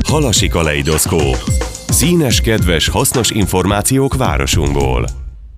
Halasi kaleidoszkóp. Színes, kedves, hasznos információk városunkból.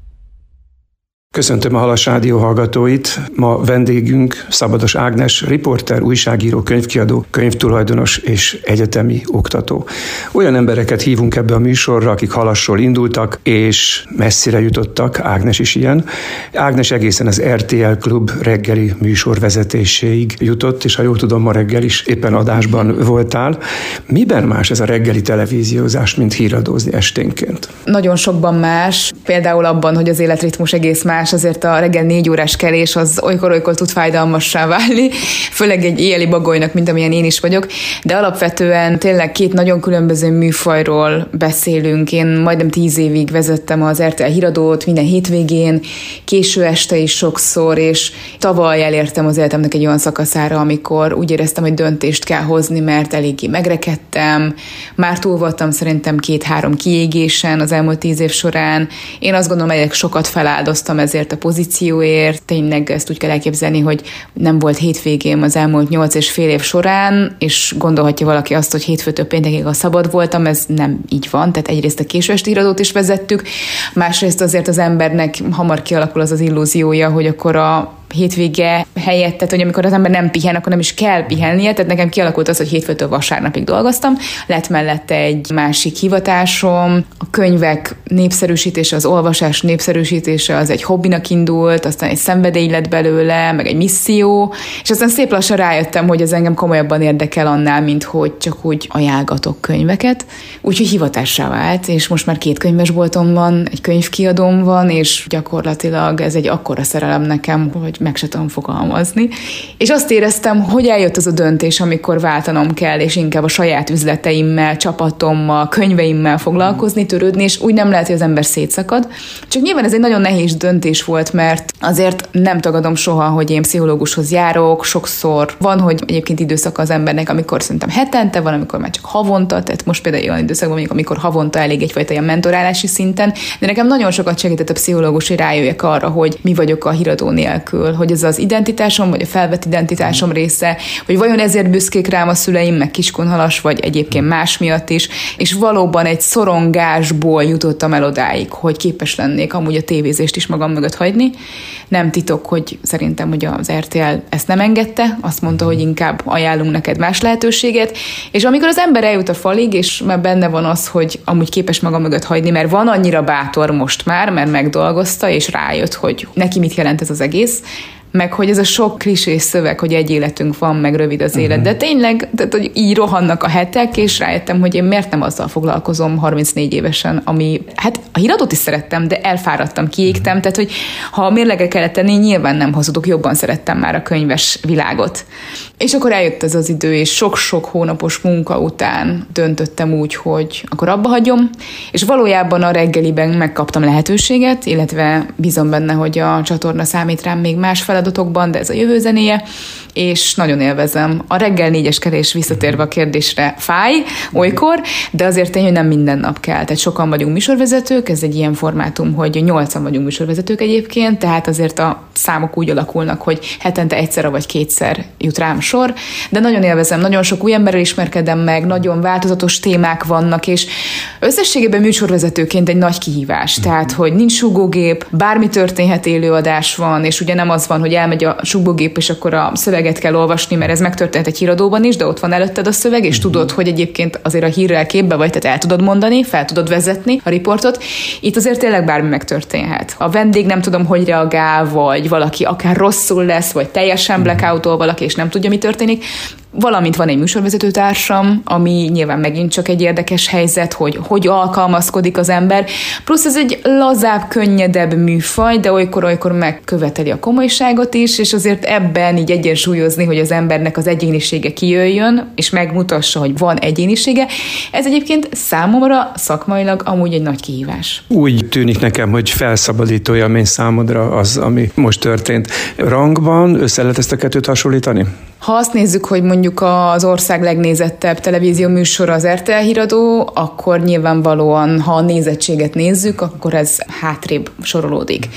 Köszöntöm a Halas Rádió hallgatóit. Ma vendégünk Szabados Ágnes, riporter, újságíró, könyvkiadó, könyvtulajdonos és egyetemi oktató. Olyan embereket hívunk ebbe a műsorra, akik Halasról indultak, és messzire jutottak, Ágnes is ilyen. Ágnes egészen az RTL Klub reggeli műsorvezetéséig jutott, és ha jól tudom, ma reggel is éppen adásban voltál. Miben más ez a reggeli televíziózás, mint híradózni esténként? Nagyon sokban más, például abban, hogy az életritmus egész más, azért a reggel 4 órás kelés az olykor tud fájdalmassá válni, főleg egy éjjeli bagolynak, mint amilyen én is vagyok, de alapvetően tényleg két nagyon különböző műfajról beszélünk. Én majdnem 10 évig vezettem az RTL híradót, minden hétvégén, késő este is sokszor, és tavaly elértem az életemnek egy olyan szakaszára, amikor úgy éreztem, hogy döntést kell hozni, mert eléggé megrekedtem, már túl voltam szerintem 2-3 kiégésen az elmúlt 10 év során. Én azt gondolom, hogy sokat feláldoztam ezért a pozícióért. Tényleg ezt úgy kell elképzelni, hogy nem volt hétvégém az elmúlt 8,5 év során, és gondolhatja valaki azt, hogy hétfőtől péntekig a szabad voltam, ez nem így van. Tehát egyrészt a késő esti híradót is vezettük, másrészt azért az embernek hamar kialakul az illúziója, hogy akkor a hétvége helyett, tehát hogy amikor az ember nem pihen, akkor nem is kell pihennie, tehát nekem kialakult az, hogy hétfőtől vasárnapig dolgoztam, lett mellette egy másik hivatásom, a könyvek népszerűsítése, az olvasás népszerűsítése, az egy hobbinak indult, aztán egy szenvedély lett belőle, meg egy misszió, és aztán szép lassan rájöttem, hogy ez engem komolyabban érdekel annál, mint hogy csak úgy ajánlgatok könyveket, úgyhogy hivatássá vált, és most már 2 könyvesboltom van, egy könyvkiadóm van, és gyakorlatilag ez egy akkora szerelem nekem, hogy meg se tudom fogalmazni. És azt éreztem, hogy eljött az a döntés, amikor váltanom kell, és inkább a saját üzleteimmel, csapatommal, könyveimmel foglalkozni, törődni, és úgy nem lehet, hogy az ember szétszakad. Csak nyilván ez egy nagyon nehéz döntés volt, mert azért nem tagadom soha, hogy én pszichológushoz járok, sokszor van, hogy egyébként időszaka az embernek, amikor szerintem hetente van, amikor már csak havonta, tehát most például olyan időszakban mondjuk, amikor havonta elég egyfajta ilyen mentorálási szinten, de nekem nagyon sokat segített a pszichológus, hogy rájöjjek arra, hogy mi vagyok a híradó nélkül, hogy ez az identitásom, vagy a felvett identitásom része, hogy vajon ezért büszkék rám a szüleim, meg Kiskunhalas, vagy egyébként más miatt is, és valóban egy szorongásból jutottam el odáig, hogy képes lennék amúgy a tévézést is magam mögött hagyni. Nem titok, hogy szerintem, hogy az RTL ezt nem engedte, azt mondta, hogy inkább ajánlunk neked más lehetőséget, és amikor az ember eljut a falig, és már benne van az, hogy amúgy képes magam mögött hagyni, mert van annyira bátor most már, mert megdolgozta, és rájött, hogy neki mit jelent ez az egész, meg hogy ez a sok klisés szöveg, hogy egy életünk van, meg rövid az élet. De tényleg, tehát, hogy így rohannak a hetek, és rájöttem, hogy én miért nem azzal foglalkozom 34 évesen, ami, hát a híradót is szerettem, de elfáradtam, kiégtem, tehát, hogy ha mérlegre kellett tenni, nyilván nem hazudok, jobban szerettem már a könyves világot. És akkor eljött ez az idő, és sok-sok hónapos munka után döntöttem úgy, hogy akkor abba hagyom, és valójában a reggeliben megkaptam lehetőséget, illetve bízom benne, hogy a csatorna számít rám még más feladatokban, de ez a jövő zenéje, és nagyon élvezem. A reggel 4-es kelés, visszatérve a kérdésre, fáj olykor, de azért tény, hogy nem minden nap kell. Tehát sokan vagyunk műsorvezetők, ez egy ilyen formátum, hogy 8-an vagyunk műsorvezetők egyébként, tehát azért a számok úgy alakulnak, hogy hetente egyszer vagy 2-szer jut rám sor, de nagyon élvezem, nagyon sok új emberrel ismerkedem meg, nagyon változatos témák vannak, és összességében műsorvezetőként egy nagy kihívás. Tehát, hogy nincs sugógép, bármi történhet, élőadás van, és ugye nem az van, hogy elmegy a sugógép, és akkor a szöveget kell olvasni, mert ez megtörtént egy híradóban is, de ott van előtted a szöveg, és tudod, hogy egyébként azért a hírrel képbe vagy, tehát el tudod mondani, fel tudod vezetni a riportot. Itt azért tényleg bármi megtörténhet. A vendég nem tudom, hogy reagál, vagy valaki akár rosszul lesz, vagy teljesen blackoutol valaki, és nem tudja, mi történik. Valamint van egy műsorvezetőtársam, ami nyilván megint csak egy érdekes helyzet, hogy alkalmazkodik az ember. Plusz ez egy lazább, könnyedebb műfaj, de olykor megköveteli a komolyságot is, és azért ebben így egyensúlyozni, hogy az embernek az egyénisége kijöjjön, és megmutassa, hogy van egyénisége. Ez egyébként számomra szakmailag amúgy egy nagy kihívás. Úgy tűnik nekem, hogy felszabadító élmény számodra az, ami most történt. Rangban össze lehet ezt a kettőt hasonlítani? Ha azt nézzük, hogy mondjuk az ország legnézettebb televízió műsora az RTL híradó, akkor nyilvánvalóan, ha a nézettséget nézzük, akkor ez hátrébb sorolódik.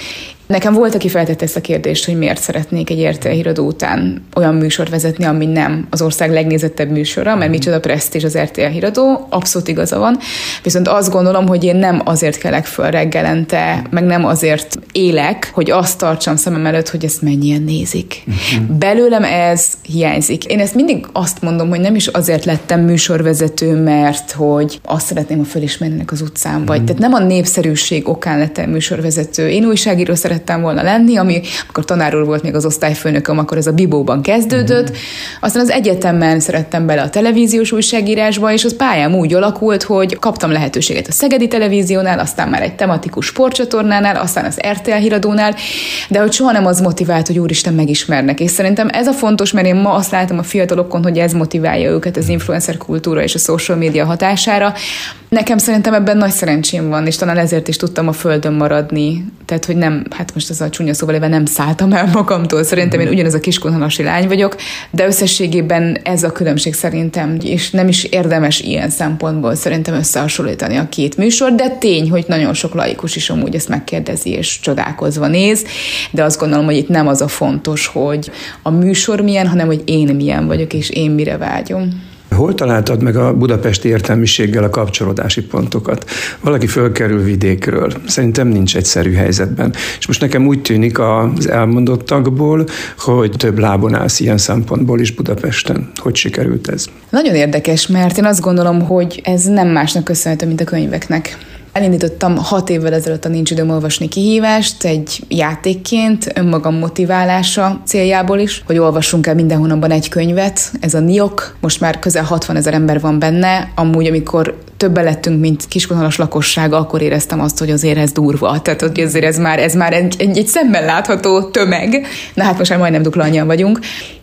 Nekem volt, aki feltette ezt a kérdést, hogy miért szeretnék egy RTL Híradó után olyan műsort vezetni, ami nem az ország legnézettebb műsora, mert micsoda presztízs az RTL Híradó, abszolút igaza van. Viszont azt gondolom, hogy én nem azért kelek föl reggelente, meg nem azért élek, hogy azt tartsam szemem előtt, hogy ezt mennyien nézik. Belőlem ez hiányzik. Én ezt mindig azt mondom, hogy nem is azért lettem műsorvezető, mert hogy azt szeretném, ha fölismernek az utcán, vagy. Tehát nem a népszerűség okán lettem műsorvezető. Én újságíró szerettem volna lenni, amikor tanár úr volt még az osztályfőnököm, akkor ez a Bibóban kezdődött. Aztán az egyetemen szerettem bele a televíziós újságírásba, és az pályám úgy alakult, hogy kaptam lehetőséget a Szegedi Televíziónál, aztán már egy tematikus sportcsatornánál, aztán az RTL Híradónál, de hogy soha nem az motivált, hogy úristen megismernek. És szerintem ez a fontos, mert én ma azt látom a fiatalokon, hogy ez motiválja őket az influencer kultúra és a social media hatására. Nekem szerintem ebben nagy szerencsém van, és talán ezért is tudtam a földön maradni. Tehát, hogy nem, hát most ez a csúnya szóval éve nem szálltam el magamtól. Szerintem én ugyanaz a kiskunhalasi lány vagyok, de összességében ez a különbség szerintem, és nem is érdemes ilyen szempontból szerintem összehasonlítani a két műsor, de tény, hogy nagyon sok laikus is amúgy ezt megkérdezi, és csodálkozva néz, de azt gondolom, hogy itt nem az a fontos, hogy a műsor milyen, hanem hogy én milyen vagyok, és én mire vágyom. Hol találtad meg a budapesti értelmiséggel a kapcsolódási pontokat? Valaki fölkerül vidékről. Szerintem nincs egyszerű helyzetben. És most nekem úgy tűnik az elmondottakból, hogy több lábon állsz ilyen szempontból is Budapesten. Hogy sikerült ez? Nagyon érdekes, mert én azt gondolom, hogy ez nem másnak köszönhető, mint a könyveknek. Elindítottam 6 évvel ezelőtt a Nincs időm olvasni kihívást egy játékként, önmagam motiválása céljából is, hogy olvassunk el minden hónapban egy könyvet. Ez a NIOK, most már közel 60 000 ember van benne. Amúgy, amikor többen lettünk, mint Kiskunhalas lakossága, akkor éreztem azt, hogy azért ez durva. Tehát, hogy azért ez már egy szemmel látható tömeg. Na hát most már majdnem dupla annyian vagyunk.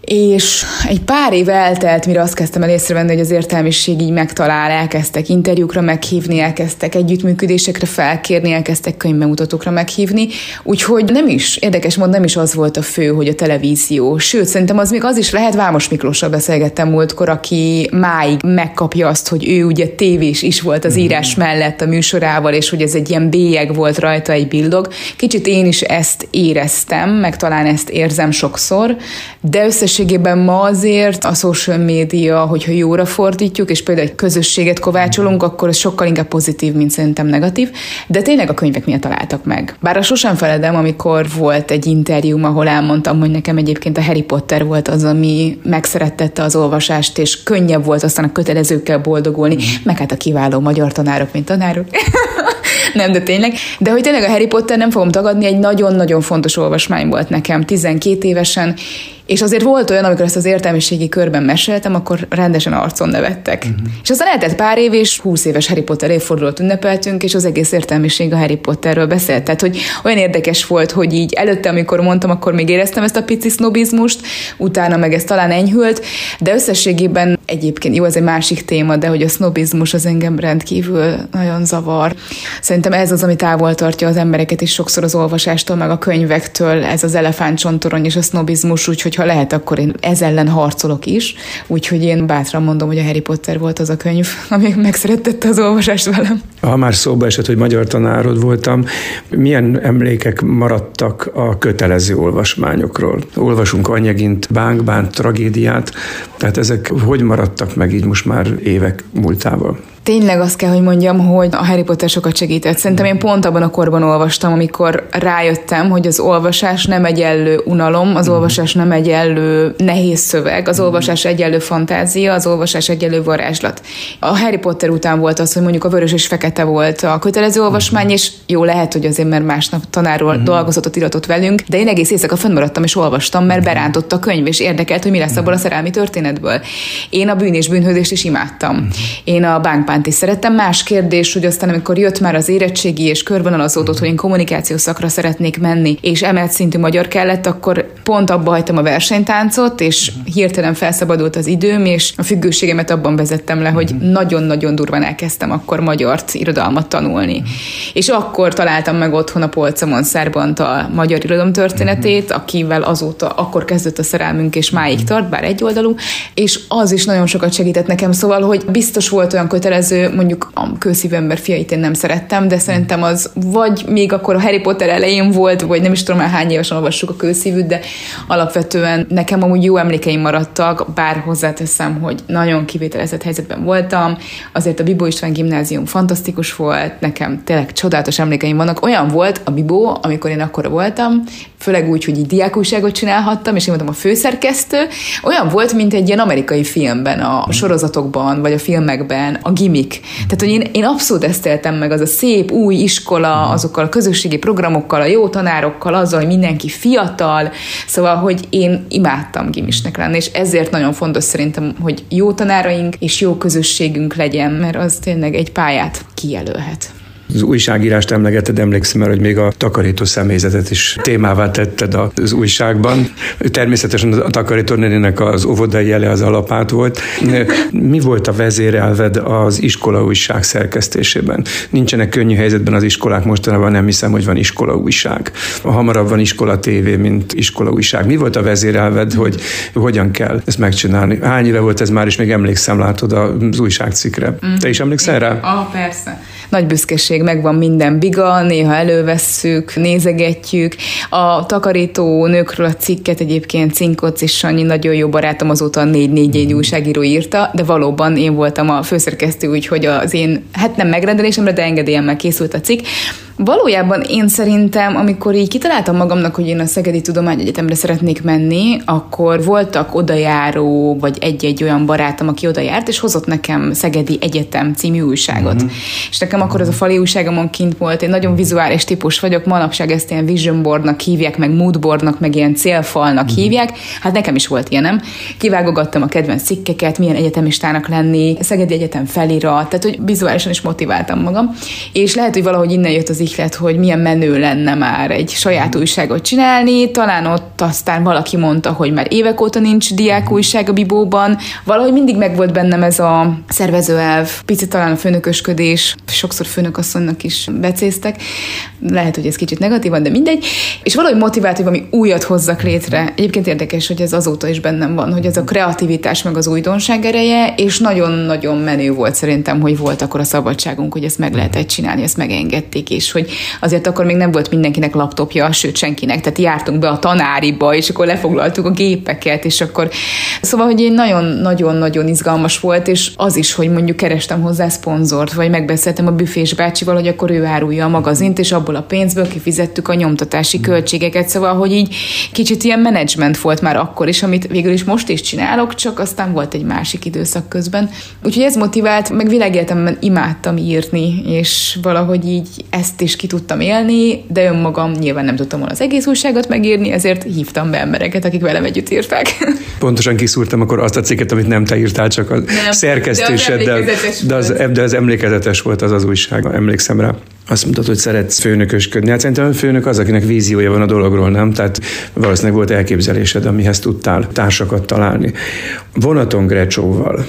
És egy pár év eltelt, mire azt kezdtem el észrevenni, hogy az értelmiség így megtalál, elkezdtek interjúkra meghívni, elkezdtek együttműködésekre felkérni, elkezdtek könyvbemutatókra meghívni, úgyhogy nem is, érdekes módon nem is az volt a fő, hogy a televízió. Sőt, szerintem az még az is lehet, Vámos Miklóssal beszélgettem múltkor, aki máig megkapja azt, hogy ő ugye tévés is volt az írás mellett a műsorával, és hogy ez egy ilyen bélyeg volt rajta, egy bildog. Kicsit én is ezt éreztem, meg talán ezt érzem sokszor, de összességében ma azért a social media, hogyha jóra fordítjuk, és például egy közösséget kovácsolunk, akkor ez sokkal inkább pozitív, mint szerintem negatív, de tényleg a könyvek miatt találtak meg. Bár sosem feledem, amikor volt egy interjúm, ahol elmondtam, hogy nekem egyébként a Harry Potter volt az, ami megszerettette az olvasást, és könnyebb volt aztán a kötelezőkkel boldogulni, meg hát a kiváló magyar tanárok, mint tanárok. Nem, de tényleg. De hogy tényleg a Harry Potter, nem fogom tagadni, egy nagyon-nagyon fontos olvasmány volt nekem 12 évesen, és azért volt olyan, amikor ezt az értelmiségi körben meséltem, akkor rendesen arcon nevettek. És aztán eltelt pár év, és 20 éves Harry Potter évfordulót ünnepeltünk, és az egész értelmiség a Harry Potterről beszélt. Tehát, hogy olyan érdekes volt, hogy így előtte, amikor mondtam, akkor még éreztem ezt a pici sznobizmust, utána meg ez talán enyhült, de összességében egyébként, jó, ez egy másik téma, de hogy a sznobizmus az engem rendkívül nagyon zavar. Szerintem ez az, ami távol tartja az embereket is sokszor az olvasástól, meg a könyvektől, ez az elefántcsontorony és a sznobizmus, úgyhogy ha lehet, akkor én ez ellen harcolok is. Úgyhogy én bátran mondom, hogy a Harry Potter volt az a könyv, ami megszerettette az olvasást velem. Ha már szóba esett, hogy magyar tanárod voltam, milyen emlékek maradtak a kötelező olvasmányokról? Olvasunk Anyegint, Bánk-Bánt, tragédiát, tehát ezek hogy maradtak meg így most már évek múltával? Tényleg azt kell, hogy mondjam, hogy a Harry Potter sokat segített. Szerintem én pont abban a korban olvastam, amikor rájöttem, hogy az olvasás nem egyenlő unalom, az olvasás nem egyenlő nehéz szöveg, az olvasás egyenlő fantázia, az olvasás egyenlő varázslat. A Harry Potter után volt az, hogy mondjuk a Vörös és Fekete volt a kötelező olvasmány, és jó, lehet, hogy azért, mert másnap tanárról dolgozatot iratott velünk, de én egész éjszaka fönnmaradtam és olvastam, mert berántott a könyv, és érdekelt, hogy mi lesz abból a szerelmi történetből. Én a Bűn és bűnhődést is imádtam. Én a Bánk-Bánt is szerettem. Más kérdés, hogy aztán amikor jött már az érettségi és körvonalazódott, hogy én kommunikációs szakra szeretnék menni, és emelt szintű magyar kellett, akkor pont abba hagytam a versenytáncot, és hirtelen felszabadult az időm, és a függőségemet abban vezettem le, hogy nagyon-nagyon durván elkezdtem akkor magyart, irodalmat tanulni. És akkor találtam meg otthon a polcomon Szerbant a magyar irodalom történetét, akivel azóta akkor kezdett a szerelmünk, és máig tart, bár egyoldalú, és az is nagyon sokat segített nekem, szóval, hogy biztos volt olyan kötelező jellemző, mondjuk a Kőszívű ember fiait én nem szerettem, de szerintem az vagy még akkor a Harry Potter elején volt, vagy nem is tudom már hány évesen olvassuk a Kőszívűt, de alapvetően nekem amúgy jó emlékeim maradtak, bár hozzáteszem, hogy nagyon kivételezett helyzetben voltam, azért a Bibó István gimnázium fantasztikus volt, nekem tényleg csodálatos emlékeim vannak. Olyan volt a Bibó, amikor én akkora voltam, főleg úgy, hogy így diákújságot csinálhattam, és én voltam a főszerkesztő, olyan volt, mint egy ilyen amerikai filmben, a sorozatokban, vagy a filmekben, a gimmick. Tehát, hogy én abszolút ezt éltem meg, az a szép, új iskola, azokkal a közösségi programokkal, a jó tanárokkal, azzal, hogy mindenki fiatal, szóval, hogy én imádtam gimisnek lenni, és ezért nagyon fontos szerintem, hogy jó tanáraink és jó közösségünk legyen, mert az tényleg egy pályát kijelölhet. Az újságírást emlegeted, emlékszem el, hogy még a takarító személyzetet is témává tetted az újságban. Természetesen a takarítónéninek az óvodai jele az alapát volt. Mi volt a vezérelved az iskola újság szerkesztésében? Nincsenek könnyű helyzetben az iskolák mostanában, nem hiszem, hogy van iskola újság. Hamarabb van iskola tévé, mint iskola újság. Mi volt a vezérelved, hogy hogyan kell ezt megcsinálni? Hány éve volt ez már, és még emlékszem, látod az újságcikkre. Te is emlékszel rá? Persze. Nagy büszkeség, megvan minden biga, néha elővesszük, nézegetjük. A takarító nőkről a cikket egyébként Cinkoc és Sanyi, nagyon jó barátom, azóta 444 újságíró írta, de valóban én voltam a főszerkesztő, úgyhogy az én, nem megrendelésemre, de engedélyemmel készült a cikk. Valójában én szerintem, amikor így kitaláltam magamnak, hogy én a Szegedi Tudományegyetemre szeretnék menni, akkor voltak odajáró, vagy egy-egy olyan barátom, aki oda járt, és hozott nekem Szegedi Egyetem című újságot. És nekem akkor az a fali újságomon kint volt, én nagyon vizuális típus vagyok, manapság ezt ilyen vision boardnak hívják, meg mood boardnak, meg ilyen célfalnak hívják. Hát nekem is volt ilyenem. Kivágogattam a kedvenc cikkeket, milyen egyetemistának lenni, Szegedi Egyetem felirat, tehát hogy vizuálisan is motiváltam magam. És lehet, hogy valahogy innen jött az ihlet, hogy milyen menő lenne már egy saját újságot csinálni. Talán ott aztán valaki mondta, hogy már évek óta nincs diákújság a Bibóban. Valahogy mindig megvolt bennem ez a szervezőelv, picit talán a főnökösködés, sokszor főnökasszonynak is becéztek. Lehet, hogy ez kicsit negatívan, de mindegy. És valahogy motivált, hogy valami újat hozzak létre. Egyébként érdekes, hogy ez azóta is bennem van, hogy ez a kreativitás meg az újdonság ereje, és nagyon-nagyon menő volt szerintem, hogy volt akkor a szabadságunk, hogy ezt meg lehetett csinálni, ezt megengedték, és hogy azért akkor még nem volt mindenkinek laptopja, sőt senkinek, tehát jártunk be a tanáriba, és akkor lefoglaltuk a gépeket, és akkor szóval, hogy egy nagyon-nagyon izgalmas volt, és az is, hogy mondjuk kerestem hozzá szponzort, vagy megbeszéltem a büfés bácsival, hogy akkor ő árulja a magazint, és abból a pénzből kifizettük a nyomtatási költségeket, szóval, hogy így kicsit ilyen menedzsment volt már akkor is, amit végül is most is csinálok, csak aztán volt egy másik időszak közben. Úgyhogy ez motivált, meg világéletemben imádtam írni, és valahogy így ezt is ki tudtam élni, de önmagam nyilván nem tudtam volna az egész újságot megírni, ezért hívtam be embereket, akik velem együtt írták. Pontosan kiszúrtam akkor azt a cikket, amit nem te írtál, csak a szerkesztéseddel, de az emlékezetes volt az újság, emlékszem rá. Azt mondtad, hogy szeretsz főnökösködni. Hát szerintem a főnök az, akinek víziója van a dologról, nem? Tehát valószínűleg volt elképzelésed, amihez tudtál társakat találni. Vonaton Grecsóval.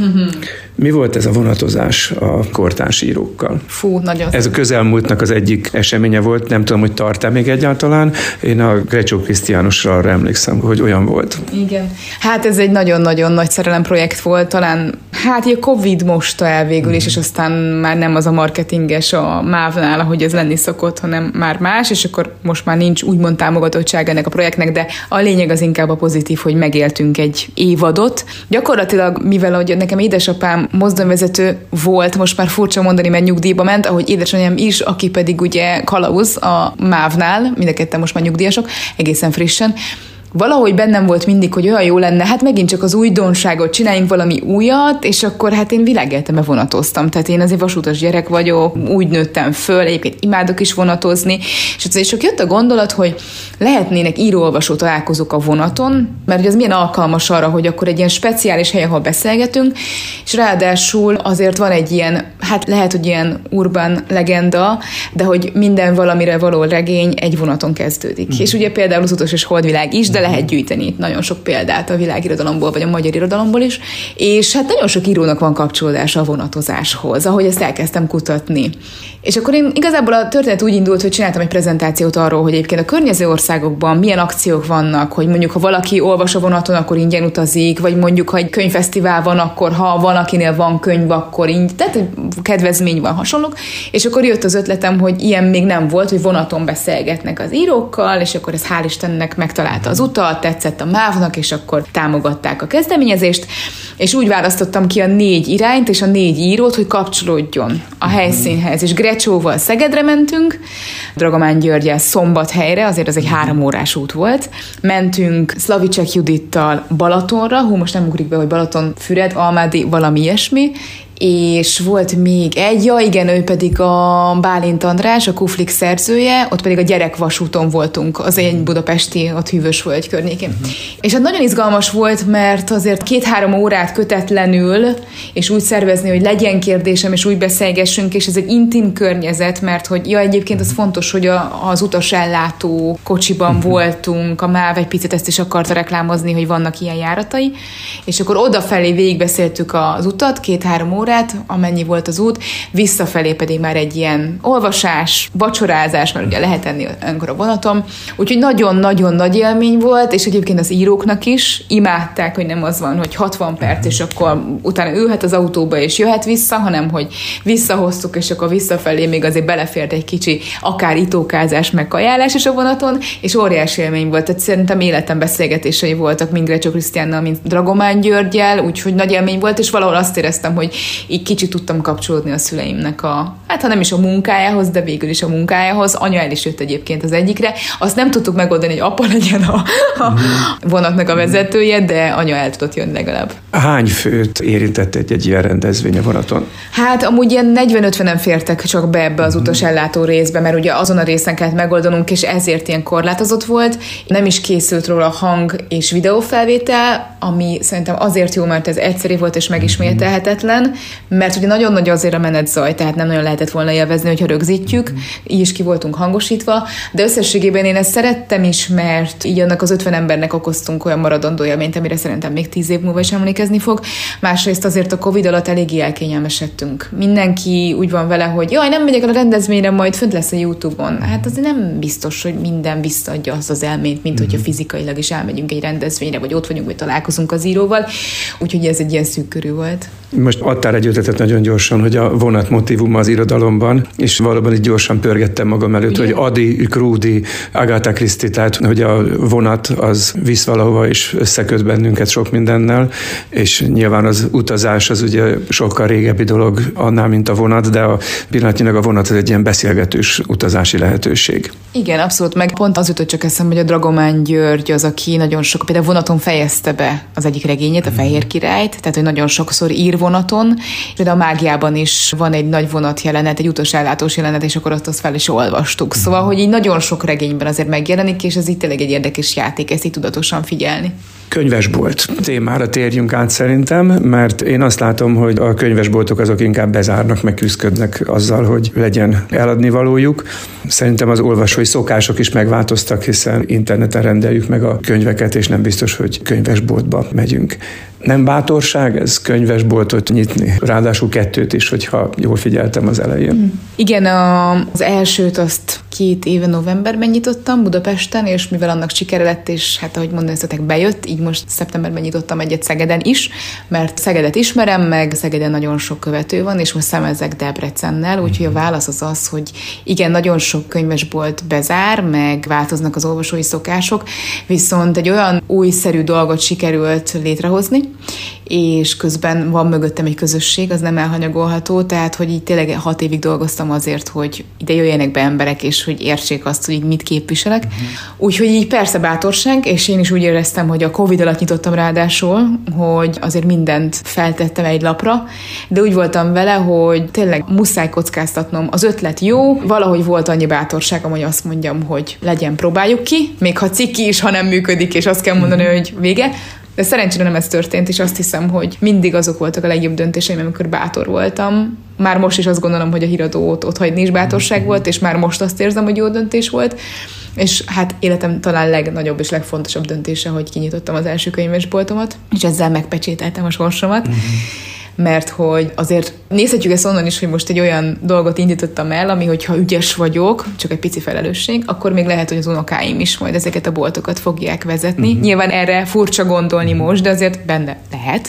Mi volt ez a vonatozás a kortárs írókkal? Fú, nagyon. Ez a közelmúltnak az egyik eseménye volt, nem tudom, hogy tart-e még egyáltalán. Én a Grecsó Krisztiánosra arra emlékszem, hogy olyan volt. Igen. Hát ez egy nagyon-nagyon nagy szerelemprojekt volt, talán a Covid mosta el végül is, és aztán már nem az a marketinges a MÁV-nál, ahogy ez lenni szokott, hanem már más, és akkor most már nincs úgymond támogatottság ennek a projektnek, de a lényeg az inkább a pozitív, hogy megéltünk egy évadot. Gyakorlatilag, mivel hogy nekem édesapám mozdonyvezető volt, most már furcsa mondani, mert nyugdíjba ment, ahogy édesanyám is, aki pedig ugye kalauz a MÁV-nál, mind a ketten most már nyugdíjasok, egészen frissen. Valahogy bennem volt mindig, hogy olyan jó lenne, hát megint csak az újdonságot, csináljunk valami újat, és akkor hát én világéletemben vonatoztam. Tehát én azért vasútas gyerek vagyok, úgy nőttem föl, egyébként imádok is vonatozni, és azért csak jött a gondolat, hogy lehetnének író-olvasó találkozók a vonaton, mert ugye az milyen alkalmas arra, hogy akkor egy ilyen speciális hely, ahol beszélgetünk, és ráadásul azért van egy ilyen, hát lehet, hogy ilyen urban legenda, de hogy minden valamire való regény egy vonaton kezdődik. És ugye például az Utolsó és Holdvilág is, de lehet gyűjteni nagyon sok példát a világirodalomból, vagy a magyar irodalomból is, és hát nagyon sok írónak van kapcsolódása a vonatozáshoz, ahogy ezt elkezdtem kutatni. És akkor én igazából a történet úgy indult, hogy csináltam egy prezentációt arról, hogy egyébként a környező országokban milyen akciók vannak, hogy mondjuk ha valaki olvas a vonaton, akkor ingyen utazik, vagy mondjuk ha egy könyvfesztivál van, akkor ha valakinél van könyv, akkor tehát kedvezmény van, hasonlók. És akkor jött az ötletem, hogy ilyen még nem volt, hogy vonaton beszélgetnek az írókkal, és akkor ez hál' Istennek megtalálta az utat, tetszett a MÁV-nak, és akkor támogatták a kezdeményezést, és úgy választottam ki a 4 irányt és a 4 írót, hogy kapcsolódjon a helyszínhez. És Grecsóval Szegedre mentünk, Dragomán Györgyel Szombathelyre, azért az egy 3 órás út volt. Mentünk Szlavicsek Judittal Balatonra, most nem ugrik be, hogy Balatonfüred, Almádi, valami ilyesmi, és volt még egy, igen, ő pedig a Bálint András, a Kuflik szerzője, ott pedig a Gyerekvasúton voltunk, az egy budapesti, ott Hűvösvölgy környékén. És hát nagyon izgalmas volt, mert azért 2-3 órát kötetlenül, és úgy szervezni, hogy legyen kérdésem, és úgy beszélgessünk, és ez egy intim környezet, mert hogy egyébként az fontos, hogy az utasellátó kocsiban voltunk, a MÁV egy picit ezt is akarta reklámozni, hogy vannak ilyen járatai, és akkor odafelé végigbeszéltük az utat, 2-3 órát, amennyi volt az út, visszafelé pedig már egy ilyen olvasás, vacsorázás, mert ugye lehet enni olyankor a vonaton. Úgyhogy nagyon-nagyon nagy élmény volt, és egyébként az íróknak is imádták, hogy nem az van, hogy 60 perc, és akkor utána ülhet az autóba, és jöhet vissza, hanem hogy visszahoztuk, és akkor visszafelé még azért belefért egy kicsi akár itókázás, meg kajálás is a vonaton, és óriási élmény volt. Tehát szerintem életem beszélgetései voltak, mind Grecsó Krisztiánnal, mind Dragomán Györggyel, úgyhogy nagy élmény volt, és valahol azt éreztem, hogy így kicsit tudtam kapcsolódni a szüleimnek hát ha nem is a munkájához, de végül is a munkájához. Anya el is jött egyébként az egyikre. Azt nem tudtuk megoldani, hogy apa legyen a vonatnak a vezetője, de anya el tudott jönni legalább. Hány főt érintett egy ilyen rendezvény a vonaton? Hát amúgy ilyen 40-50-en fértek csak be ebbe az utasellátó részbe, mert ugye azon a részen kellett megoldanunk, és ezért ilyen korlátozott volt. Nem is készült róla hang- és videófelvétel, ami szerintem azért jó, mert ez egyszerű volt és megismételhetetlen, mert ugye nagyon nagy azért a menetzaj, tehát nem nagyon lehetett volna élvezni, hogyha rögzítjük, így is ki voltunk hangosítva, de összességében én ezt szerettem is, mert így annak az 50 embernek okoztunk olyan maradandó élményt, amire szerintem még 10 év múlva is emlékezni fog. Másrészt azért a Covid alatt eléggé elkényelmesedtünk. Mindenki úgy van vele, hogy jaj, nem megyek el a rendezvényre, majd fönt lesz a YouTube-on. Hát azért nem biztos, hogy minden visszaadja azt az élményt, mint hogyha fizikailag is elmegyünk egy rendezvényre, vagy ott vagyunk, vagy találkozunk az íróval. Úgyhogy ez egy ilyen szűk körű volt. Most adtál egy ötletet nagyon gyorsan, hogy a vonat motívuma az irodalomban, és valóban így gyorsan pörgettem magam előtt, hogy Adi, Krúdi, Agatha Christie, tehát hogy a vonat az visz valahova, és összeköt bennünket sok mindennel, és nyilván az utazás az ugye sokkal régebbi dolog annál, mint a vonat, de pillanatnyilag a vonat az egy ilyen beszélgetős utazási lehetőség. Igen, abszolút, meg pont az jutott csak eszembe, hogy a Dragomán György az, aki nagyon sok, például vonaton fejezte be az egyik regényét, a Fehér Királyt, tehát hogy nagyon sokszor ír vonaton, például a Mágiában is van egy nagy vonat jelenet, egy utasellátós jelenet, és akkor azt fel is olvastuk. Szóval, hogy így nagyon sok regényben azért megjelenik, és ez itt tényleg egy érdekes játék, ezt így tudatosan figyelni. Könyvesbolt témára térjünk át szerintem, mert én azt látom, hogy a könyvesboltok azok inkább bezárnak, meg küzdködnek azzal, hogy legyen eladni valójuk. Szerintem az olvasói szokások is megváltoztak, hiszen interneten rendeljük meg a könyveket, és nem biztos, hogy könyvesboltba megyünk. Nem bátorság ez könyvesboltot nyitni? Ráadásul 2 is, hogyha jól figyeltem az elején. Igen, az elsőt azt 2 éve novemberben nyitottam Budapesten, és mivel annak sikere lett, és hát ahogy mondanátok, bejött, így most szeptemberben nyitottam egyet Szegeden is, mert Szegedet ismerem, meg Szegeden nagyon sok követő van, és most szemezek Debrecennel, úgyhogy a válasz az az, hogy igen, nagyon sok könyvesbolt bezár, meg változnak az olvasói szokások, viszont egy olyan újszerű dolgot sikerült létrehozni, és közben van mögöttem egy közösség, az nem elhanyagolható, tehát hogy így tényleg 6 évig dolgoztam azért, hogy ide jöjjenek be emberek, és hogy értsék azt, hogy így mit képviselek. Úgyhogy így persze bátorság, és én is úgy éreztem, hogy a Covid alatt nyitottam ráadásul, hogy azért mindent feltettem egy lapra, de úgy voltam vele, hogy tényleg muszáj kockáztatnom. Az ötlet jó, valahogy volt annyi bátorságom, hogy azt mondjam, hogy legyen, próbáljuk ki, még ha ciki is, ha nem működik, és azt kell mondani, hogy vége. De szerencsére nem ez történt, és azt hiszem, hogy mindig azok voltak a legjobb döntéseim, amikor bátor voltam. Már most is azt gondolom, hogy a híradót otthagyni is bátorság volt, és már most azt érzem, hogy jó döntés volt. És hát életem talán legnagyobb és legfontosabb döntése, hogy kinyitottam az első könyvesboltomat, és ezzel megpecsételtem a sorsomat. Mert hogy azért nézhetjük ezt onnan is, hogy most egy olyan dolgot indítottam el, ami hogyha ügyes vagyok, csak egy pici felelősség, akkor még lehet, hogy az unokáim is majd ezeket a boltokat fogják vezetni. Nyilván erre furcsa gondolni most, de azért benne lehet.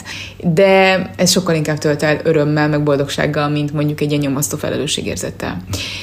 De ez sokkal inkább tölt el örömmel, meg boldogsággal, mint mondjuk egy ilyen nyomasztó felelősségérzettel.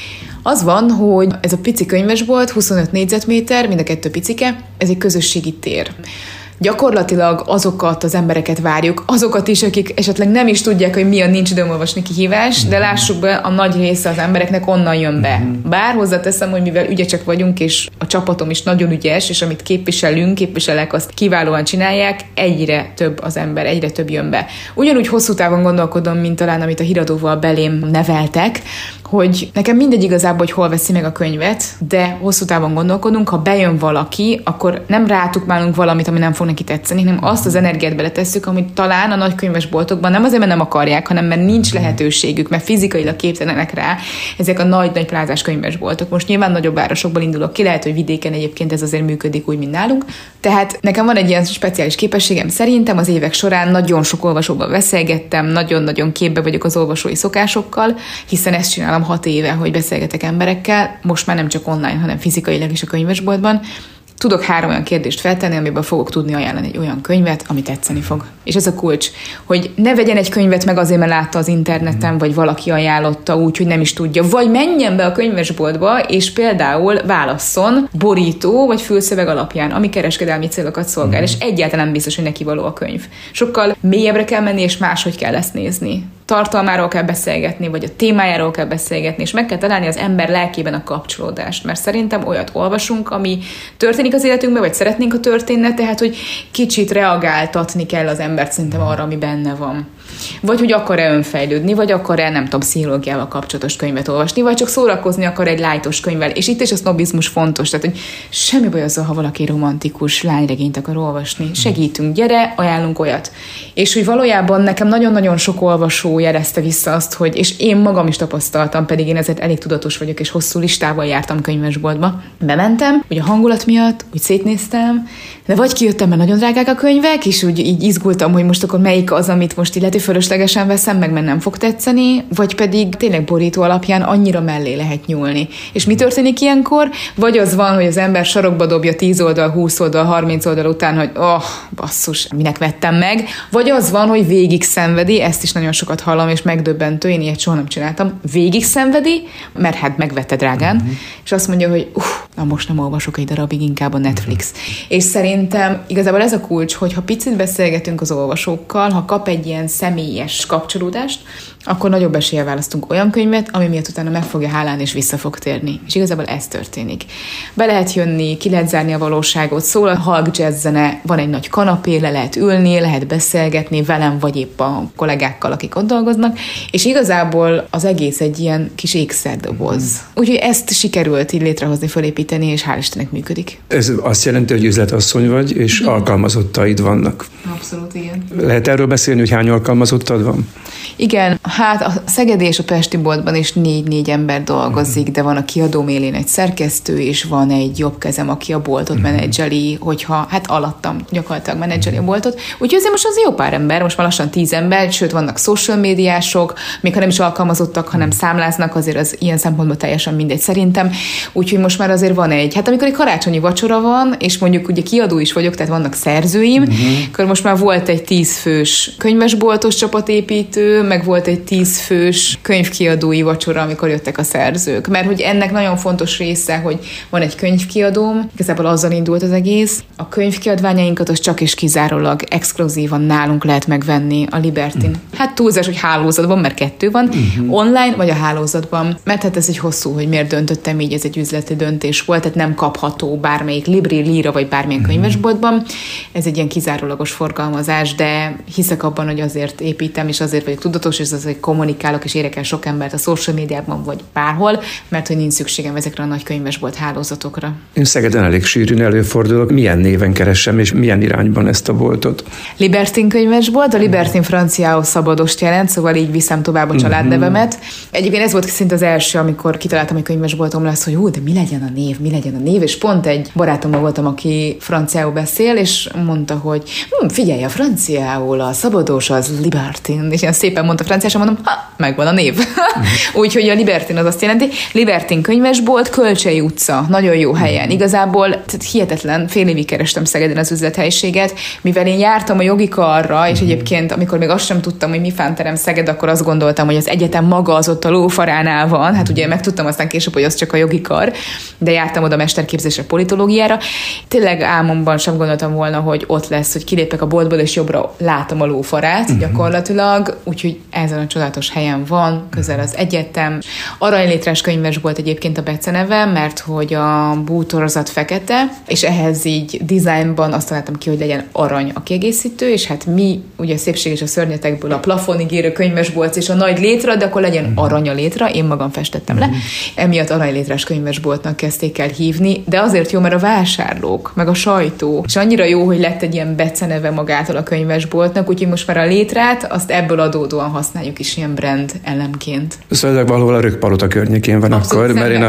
Az van, hogy ez a pici könyvesbolt, 25 négyzetméter, mind a kettő picike, ez egy közösségi tér. Gyakorlatilag azokat az embereket várjuk, azokat is, akik esetleg nem is tudják, hogy mi a nincs időm olvasni kihívás, de lássuk be, a nagy része az embereknek onnan jön be. Bár hozzáteszem, hogy mivel ügyesek vagyunk, és a csapatom is nagyon ügyes, és amit képviselek, azt kiválóan csinálják, egyre több az ember, egyre több jön be. Ugyanúgy hosszú távon gondolkodom, mint talán amit a híradóval belém neveltek, hogy nekem mindegy igazából, hogy hol veszi meg a könyvet, de hosszú távon gondolkodunk, ha bejön valaki, akkor nem rátukmálunk valamit, ami nem fog neki tetszeni, hanem azt az energiát beletesszük, amit talán a nagy könyvesboltokban nem azért, mert nem akarják, hanem mert nincs lehetőségük, mert fizikailag képtelenek rá ezek a nagy plázás könyvesboltok. Most nyilván nagyobb városokból indulok ki, lehet, hogy vidéken egyébként ez azért működik úgy, mint nálunk. Tehát nekem van egy ilyen speciális képességem szerintem, az évek során nagyon sok olvasóval beszélgettem, nagyon-nagyon képbe vagyok az olvasói szokásokkal, hiszen ezt csinálom 6 éve, hogy beszélgetek emberekkel, most már nem csak online, hanem fizikailag is a könyvesboltban. Tudok 3 olyan kérdést feltenni, amiből fogok tudni ajánlani egy olyan könyvet, ami tetszeni fog. És ez a kulcs, hogy ne vegyen egy könyvet meg azért, mert látta az interneten, vagy valaki ajánlotta úgy, hogy nem is tudja, vagy menjen be a könyvesboltba, és például válasszon borító vagy fülszöveg alapján, ami kereskedelmi célokat szolgál, és egyáltalán nem biztos, hogy neki való a könyv. Sokkal mélyebbre kell menni, és máshogy kell ezt nézni. Tartalmáról kell beszélgetni, vagy a témájáról kell beszélgetni, és meg kell találni az ember lelkében a kapcsolódást, mert szerintem olyat olvasunk, ami történik az életünkben, vagy szeretnénk, ha történne, tehát, hogy kicsit reagáltatni kell az embert szerintem arra, ami benne van. Vagy hogy akar-e önfejlődni, vagy akar-e, nem tudom, pszichológiával kapcsolatos könyvet olvasni, vagy csak szórakozni akar egy lájtos könyvvel. És itt is a sznobizmus fontos, tehát, hogy semmi baj azzal, ha valaki romantikus lányregényt akar olvasni. Segítünk, gyere, ajánlunk olyat. És hogy valójában nekem nagyon-nagyon sok olvasó jelezte vissza azt, hogy, és én magam is tapasztaltam, pedig én ezért elég tudatos vagyok, és hosszú listával jártam könyvesboltba. Bementem, hogy a hangulat miatt, úgy szétnéztem, de vagy kijöttem, mert nagyon drágák a könyvek, és úgy így izgultam, hogy most akkor melyik az, amit most illeti fölöslegesen veszem, meg mert nem fog tetszeni, vagy pedig tényleg borító alapján annyira mellé lehet nyúlni. És mi történik ilyenkor? Vagy az van, hogy az ember sarokba dobja 10 oldal, 20 oldal, 30 oldal után, hogy basszus, minek vettem meg. Vagy az van, hogy végig szenvedi, ezt is nagyon sokat hallom, és megdöbbentő, én ilyet soha nem csináltam. Végig szenvedi, mert hát megvette drágán, és azt mondja, hogy na most nem olvasok egy darabig, inkább a Netflix. És szerintem igazából ez a kulcs, hogy ha picit beszélgetünk az olvasókkal, ha kap egy ilyen személyes kapcsolódást, akkor nagyobb eséllyel választunk olyan könyvet, ami miatt utána meg fogja hálálni és vissza fog térni. És igazából ez történik. Be lehet jönni, ki lehet zárni a valóságot, szól a halk jazz zene, van egy nagy kanapé, le lehet ülni, lehet beszélgetni velem, vagy épp a kollégákkal, akik ott dolgoznak, és igazából az egész egy ilyen kis ékszerdoboz. Úgyhogy ezt sikerült így létrehozni, felépíteni, és hál' Istennek működik. Ez azt jelenti, hogy üzletasszony vagy, és alkalmazottaid vannak. Abszolút, igen. Lehet erről beszélni, hogy hány alkalmazottad van? Igen, hát a szegedi és a pesti boltban is 4 ember dolgozik, de van a kiadóm élén egy szerkesztő, és van egy jobb kezem, aki a boltot menedzseli, hogyha, hát alattam gyakorlatilag menedzseli a boltot. Úgyhogy azért most az jó pár ember, most már lassan 10 ember, sőt vannak social médiások, még ha nem is alkalmazottak, hanem számláznak, azért az ilyen szempontból teljesen mindegy szerintem. Úgyhogy most már azért van egy, hát amikor egy karácsonyi vacsora van, és mondjuk ugye kiadó is vagyok, tehát vannak szerzőim, akkor most már volt egy 10 fős könyvesboltos csapatépítő, meg volt egy 10 fős könyvkiadói vacsora, amikor jöttek a szerzők. Mert hogy ennek nagyon fontos része, hogy van egy könyvkiadóm, igazából azzal indult az egész. A könyvkiadványainkat az csak és kizárólag exkluzívan nálunk lehet megvenni a Libertin. Hát túlzás, hogy hálózatban, mert 2 van, online vagy a hálózatban. Mert hát ez egy hosszú, hogy miért döntöttem így, ez egy üzleti döntés volt, tehát nem kapható bármelyik Libri, Lira vagy bármilyen könyvesboltban. Ez egy ilyen kizárólagos forgalmazás, de hiszek abban, hogy azért építem, és azért vagyok tudatos, és az hogy kommunikálok és érek el sok embert a social médiában vagy bárhol, mert hogy nincs szükségem ezekre a nagy könyvesbolt hálózatokra. Én Szegeden elég sűrűn előfordulok. Milyen néven keresem, és milyen irányban ezt a boltot? Libertin könyvesbolt, a Libertin franciául szabadost jelent, szóval így viszem tovább a családnevemet. Egyébként ez volt szinte az első, amikor kitaláltam, hogy könyvesboltom lesz, hogy de mi legyen a név, és pont egy barátommal voltam, aki franciául beszél, és mondta, hogy figyelj, a franciául a szabados az Libertin, és ilyen szépen mondta franciásan, mondom, megvan a név. Úgyhogy a Libertin az azt jelenti. Libertin könyvesbolt, Kölcsei utca, nagyon jó helyen. Igazából hihetetlen, fél évig kerestem Szegeden az üzlethelyiséget, mivel én jártam a jogi karra, és egyébként, amikor még azt sem tudtam, hogy mi fánterem Szeged, akkor azt gondoltam, hogy az egyetem maga az ott a lófaránál van. Hát ugye megtudtam aztán később, hogy az csak a jogi kar, de jártam oda mesterképzésre, politológiára. Tényleg álmomban sem gondoltam volna, hogy ott lesz, hogy kilépek a boltból, és jobbra látom a lófarát gyakorlatilag, úgyhogy ezen a csodálatos helyen van, közel az egyetem. Aranylétrás könyvesbolt egyébként a beceneve, mert hogy a bútorozat fekete, és ehhez így dizájnban azt találtam ki, hogy legyen arany a kiegészítő, és hát mi ugye a szépség és a szörnyetekből a plafonig érő könyvesbolt és a nagy létra, de akkor legyen arany a létra, én magam festettem le. Emiatt aranylétrás könyvesboltnak kezdték el hívni, de azért jó, mert a vásárlók, meg a sajtó, és annyira jó, hogy lett egy ilyen beceneve magától a könyvesboltnak, úgyhogy most már a létrát, azt ebből adódóan használjuk is ilyen brand elemként. Szóval valahol a Rökkpalota környékén van. Abszolút, akkor, mert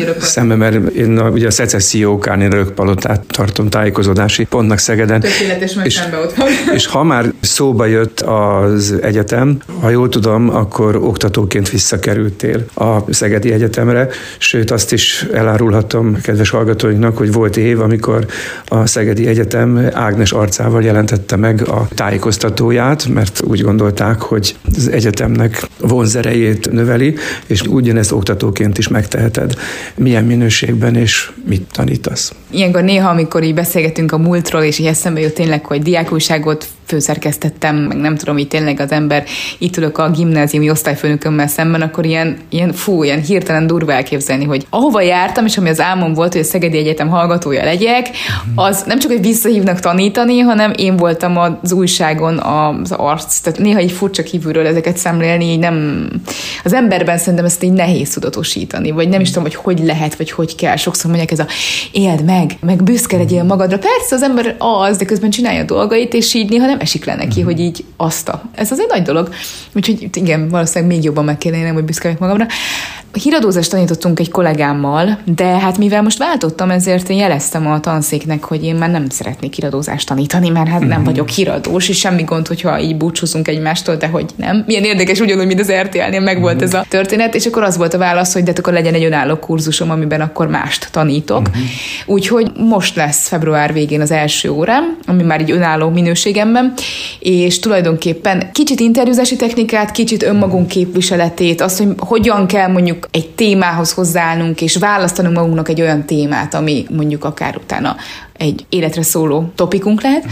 mert én ugye a Szecessziókán én Rökkpalotát tartom tájékozódási pontnak Szegeden. Tökéletes, mert szembe ott van. És ha már szóba jött az egyetem, ha jól tudom, akkor oktatóként visszakerültél a Szegedi Egyetemre, sőt azt is elárulhatom kedves hallgatóinknak, hogy volt év, amikor a Szegedi Egyetem Ágnes arcával jelentette meg a tájékoztatóját, mert úgy gondolták, hogy az egyetemnek vonzerejét növeli, és ugyanezt oktatóként is megteheted. Milyen minőségben és mit tanítasz? Ilyenkor néha, amikor így beszélgetünk a múltról, és így eszembe jut tényleg, hogy diákújságot főszerkesztettem, meg nem tudom, így tényleg az ember, itt ülök a gimnáziumi osztályfőnökömmel szemben, akkor ilyen hirtelen durva elképzelni, hogy ahova jártam, és ami az álmom volt, hogy a Szegedi Egyetem hallgatója legyek, az nem csak, hogy visszahívnak tanítani, hanem én voltam az újságon az arc. Tehát néha így furcsa kívülről ezeket szemlélni, így nem... Az emberben szerintem ezt így nehéz tudatosítani, vagy nem is tudom, hogy lehet, vagy hogy kell. Sokszor mondják ez a éld meg büszke legyél magadra. Persze az ember az, de közben csinálja a dolgait, és így néha nem esik le neki, hogy így ez az egy nagy dolog. Úgyhogy igen, valószínűleg még jobban meg kellene élnem, hogy büszke vagyok magamra. Híradózást tanítottunk egy kollégámmal, de hát mivel most váltottam, ezért én jeleztem a tanszéknek, hogy én már nem szeretnék híradózást tanítani, mert hát nem vagyok híradós, és semmi gond, hogyha így búcsúzunk egymástól, de hogy nem. Milyen érdekes, ugyanúgy, mint az RTL-nél megvolt ez a történet, és akkor az volt a válasz, hogy de akkor legyen egy önálló kurzusom, amiben akkor mást tanítok. Úgyhogy most lesz február végén az első órám, ami már így önálló minőségemben, és tulajdonképpen kicsit interjúzási technikát, kicsit önmagunk képviseletét, azt, hogy hogyan kell mondjuk egy témához hozzáállnunk, és választanunk magunknak egy olyan témát, ami mondjuk akár utána egy életre szóló topikunk lehet.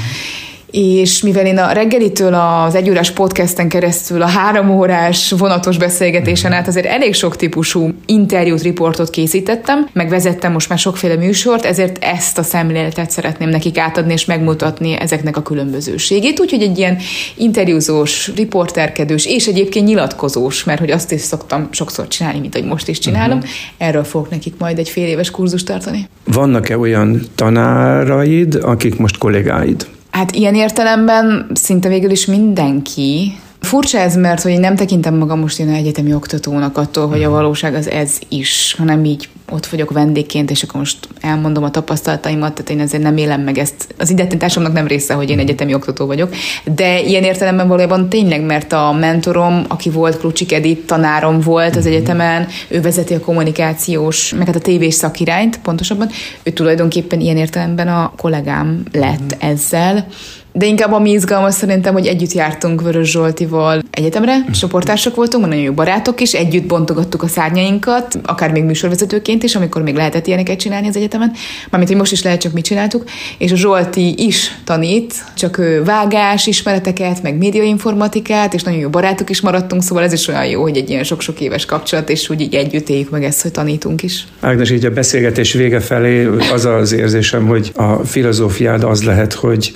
És mivel én a reggelitől az 1 órás podcasten keresztül a 3 órás vonatos beszélgetésen át azért elég sok típusú interjút, riportot készítettem, meg vezettem most már sokféle műsort, ezért ezt a szemléletet szeretném nekik átadni és megmutatni ezeknek a különbözőségét. Úgyhogy egy ilyen interjúzós, riporterkedős és egyébként nyilatkozós, mert hogy azt is szoktam sokszor csinálni, mint ahogy most is csinálom. Erről fogok nekik majd egy fél éves kurzust tartani. Vannak-e olyan tanáraid, akik most kollégáid? Hát ilyen értelemben szinte végül is mindenki. Furcsa ez, mert hogy én nem tekintem magam most ilyen egyetemi oktatónak attól, hogy a valóság az ez is, hanem így ott vagyok vendégként, és akkor most elmondom a tapasztalataimat, tehát én ezért nem élem meg ezt. Az identitásomnak nem része, hogy én egyetemi oktató vagyok, de ilyen értelemben valójában tényleg, mert a mentorom, aki volt, Klucsik Edith, tanárom volt az egyetemen, ő vezeti a kommunikációs, meg hát a tévés szakirányt pontosabban, ő tulajdonképpen ilyen értelemben a kollégám lett ezzel. De inkább ami izgalmas szerintem, hogy együtt jártunk Vörös Zsoltival egyetemre, csoporttársak voltunk, nagyon jó barátok is, együtt bontogattuk a szárnyainkat, akár még műsorvezetőként is, amikor még lehetett ilyeneket csinálni az egyetemen, mármint, hogy most is lehet, csak mit csináltuk, és a Zsolti is tanít, csak ő vágás ismereteket, meg médiainformatikát, és nagyon jó barátok is maradtunk, szóval ez is olyan jó, hogy egy ilyen sok-sok éves kapcsolat, és úgy így együtt éljük meg ezt, hogy tanítunk is. Ágnes, így a beszélgetés vége felé az az érzésem, hogy a filozófiád az lehet, hogy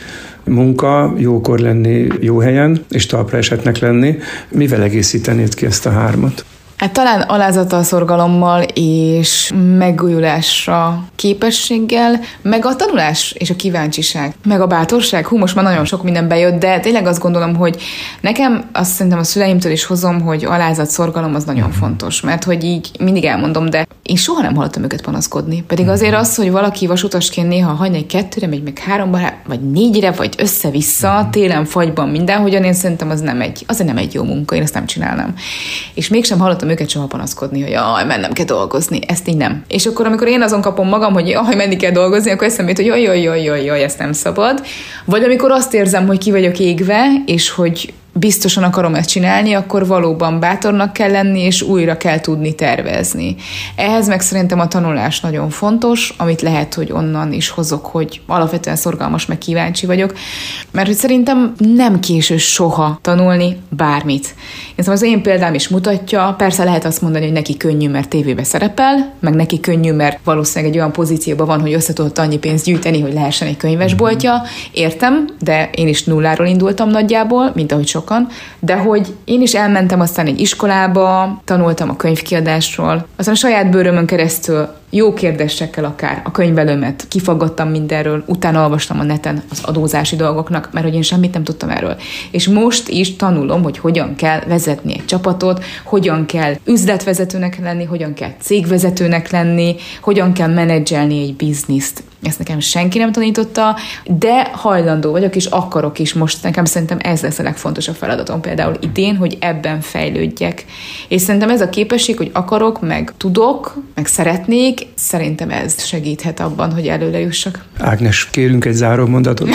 munka, jókor lenni jó helyen, és talpra esetnek lenni. Mivel egészítenéd ki ezt a hármat? Hát talán alázattal, szorgalommal és megújulásra képességgel, meg a tanulás és a kíváncsiság, meg a bátorság. Most már nagyon sok minden bejött, de tényleg azt gondolom, hogy nekem azt szerintem a szüleimtől is hozom, hogy alázat, szorgalom az nagyon fontos, mert hogy így mindig elmondom, de én soha nem hallottam őket panaszkodni. Pedig azért az, hogy valaki vasutasként néha hagyna egy 2-re, megy meg 3-ra, vagy 4-re, vagy össze-vissza, télen, fagyban, mindenhogyan, én szerintem az nem egy jó munka, én ezt nem csinálnám. És mégsem hallottam őket soha panaszkodni, hogy jaj, mennem kell dolgozni, ezt így nem. És akkor, amikor én azon kapom magam, hogy jaj, menni kell dolgozni, akkor eszembe jut, hogy jaj, ezt nem szabad. Vagy amikor azt érzem, hogy ki vagyok égve, és hogy biztosan akarom ezt csinálni, akkor valóban bátornak kell lenni, és újra kell tudni tervezni. Ehhez meg szerintem a tanulás nagyon fontos, amit lehet, hogy onnan is hozok, hogy alapvetően szorgalmas, meg kíváncsi vagyok, mert hogy szerintem nem késő soha tanulni bármit. Az én példám is mutatja, persze lehet azt mondani, hogy neki könnyű, mert tévébe szerepel, meg neki könnyű, mert valószínűleg egy olyan pozícióban van, hogy össze tudott annyi pénzt gyűjteni, hogy lehessen egy könyvesboltja. Értem, de én is nulláról indultam nagyjából, mint ahogy sokan, de hogy én is elmentem aztán egy iskolába, tanultam a könyvkiadásról, aztán a saját bőrömön keresztül jó kérdésekkel akár a könyvelőmet kifaggattam mindenről, utána olvastam a neten az adózási dolgoknak, mert hogy én semmit nem tudtam erről. És most is tanulom, hogy hogyan kell vezetni egy csapatot, hogyan kell üzletvezetőnek lenni, hogyan kell cégvezetőnek lenni, hogyan kell menedzselni egy bizniszt. Ezt nekem senki nem tanította, de hajlandó vagyok, és akarok is most. Nekem szerintem ez lesz a legfontosabb feladatom például idén, hogy ebben fejlődjek. És szerintem ez a képesség, hogy akarok, meg tudok, meg szeretnék, szerintem ez segíthet abban, hogy előre jussak. Ágnes, kérünk egy záró mondatot.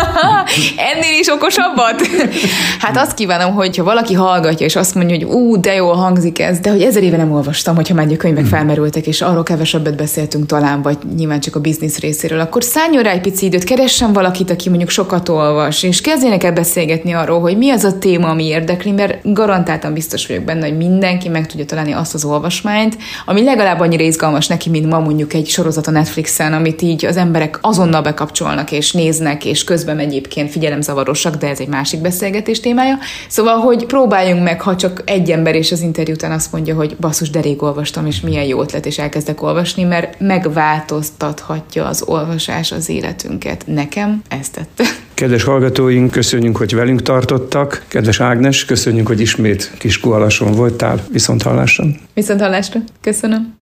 Ennél is okosabbat? Hát azt kívánom, hogyha valaki hallgatja, és azt mondja, hogy de jól hangzik ez, de hogy 1000 éve nem olvastam, hogyha már a könyvek felmerültek, és arról kevesebbet beszéltünk talán, vagy nyilván csak a biznisz részéről, akkor szálljon rá egy pici időt, keressen valakit, aki mondjuk sokat olvas, és kezdjenek el beszélgetni arról, hogy mi az a téma, ami érdekli, mert garantáltan biztos vagyok benne, hogy mindenki meg tudja találni azt az olvasmányt, ami legalább annyira izgalmas neki, mint ma mondjuk egy sorozat a Netflixen, amit így az emberek azonnal bekapcsolnak és néznek, és közben egyébként figyelemzavarosak, de ez egy másik beszélgetés témája. Szóval, hogy próbáljunk meg, ha csak egy ember és az interjú után azt mondja, hogy basszus, de rég olvastam, és milyen jó ötlet, és elkezdek olvasni, mert megváltoztathatja az olvasás az életünket. Nekem ezt tette. Kedves hallgatóink, köszönjük, hogy velünk tartottak. Kedves Ágnes, köszönjük, hogy ismét Kiskunhalason voltál. Viszonthallásra. Viszonthallásra. Köszönöm.